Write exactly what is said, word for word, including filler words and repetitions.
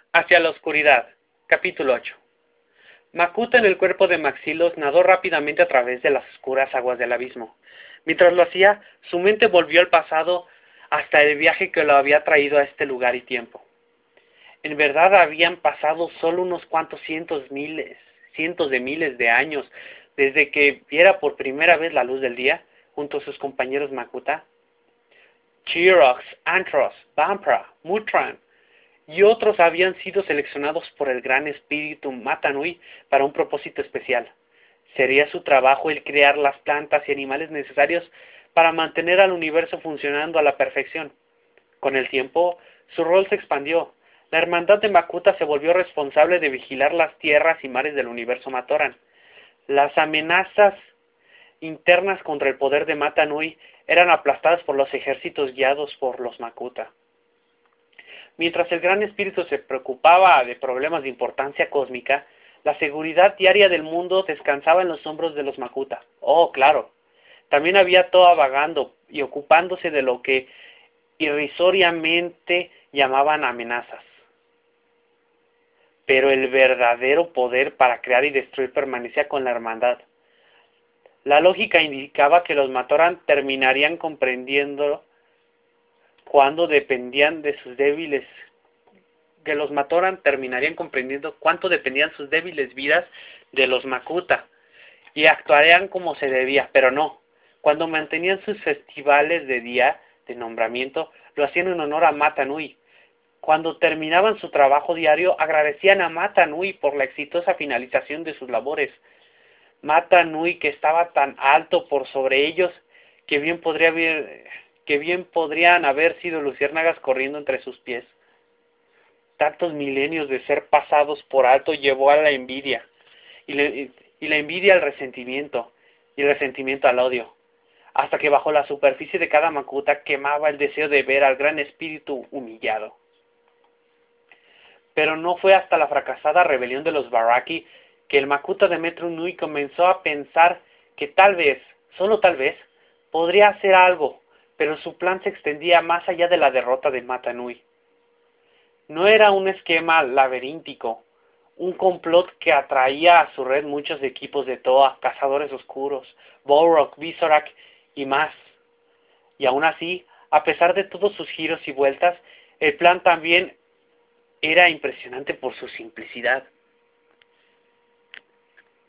Hacia la oscuridad. Capítulo ocho. Makuta, en el cuerpo de Maxilos, nadó rápidamente a través de las oscuras aguas del abismo. Mientras lo hacía, su mente volvió al pasado hasta el viaje que lo había traído a este lugar y tiempo. En verdad habían pasado solo unos cuantos cientos miles, cientos de miles de años desde que viera por primera vez la luz del día junto a sus compañeros Makuta. Chirox, Antros, Vampra, Mutran y otros habían sido seleccionados por el gran espíritu Mata Nui para un propósito especial. Sería su trabajo el crear las plantas y animales necesarios para mantener al universo funcionando a la perfección. Con el tiempo, su rol se expandió. La hermandad de Makuta se volvió responsable de vigilar las tierras y mares del universo Matoran. Las amenazas internas contra el poder de Mata Nui eran aplastadas por los ejércitos guiados por los Makuta. Mientras el gran espíritu se preocupaba de problemas de importancia cósmica, la seguridad diaria del mundo descansaba en los hombros de los Makuta. Oh, claro. También había Toa vagando y ocupándose de lo que irrisoriamente llamaban amenazas. Pero el verdadero poder para crear y destruir permanecía con la hermandad. La lógica indicaba que los Matoran terminarían comprendiendo cuando dependían de sus débiles, que los Matoran terminarían comprendiendo cuánto dependían sus débiles vidas de los Makuta y actuarían como se debía, pero no. Cuando mantenían sus festivales de día de nombramiento, lo hacían en honor a Mata Nui. Cuando terminaban su trabajo diario, agradecían a Mata Nui por la exitosa finalización de sus labores. Mata Nui, que estaba tan alto por sobre ellos que bien podría haber, que bien podrían haber sido luciérnagas corriendo entre sus pies. Tantos milenios de ser pasados por alto llevó a la envidia, y, le, y la envidia al resentimiento, y el resentimiento al odio, hasta que bajo la superficie de cada Makuta quemaba el deseo de ver al gran espíritu humillado. Pero no fue hasta la fracasada rebelión de los Baraki que el Makuta de Metru Nui comenzó a pensar que tal vez, solo tal vez, podría hacer algo, pero su plan se extendía más allá de la derrota de Mata Nui. No era un esquema laberíntico, un complot que atraía a su red muchos equipos de Toa, cazadores oscuros, Balrog, Visorak y más. Y aún así, a pesar de todos sus giros y vueltas, el plan también era impresionante por su simplicidad.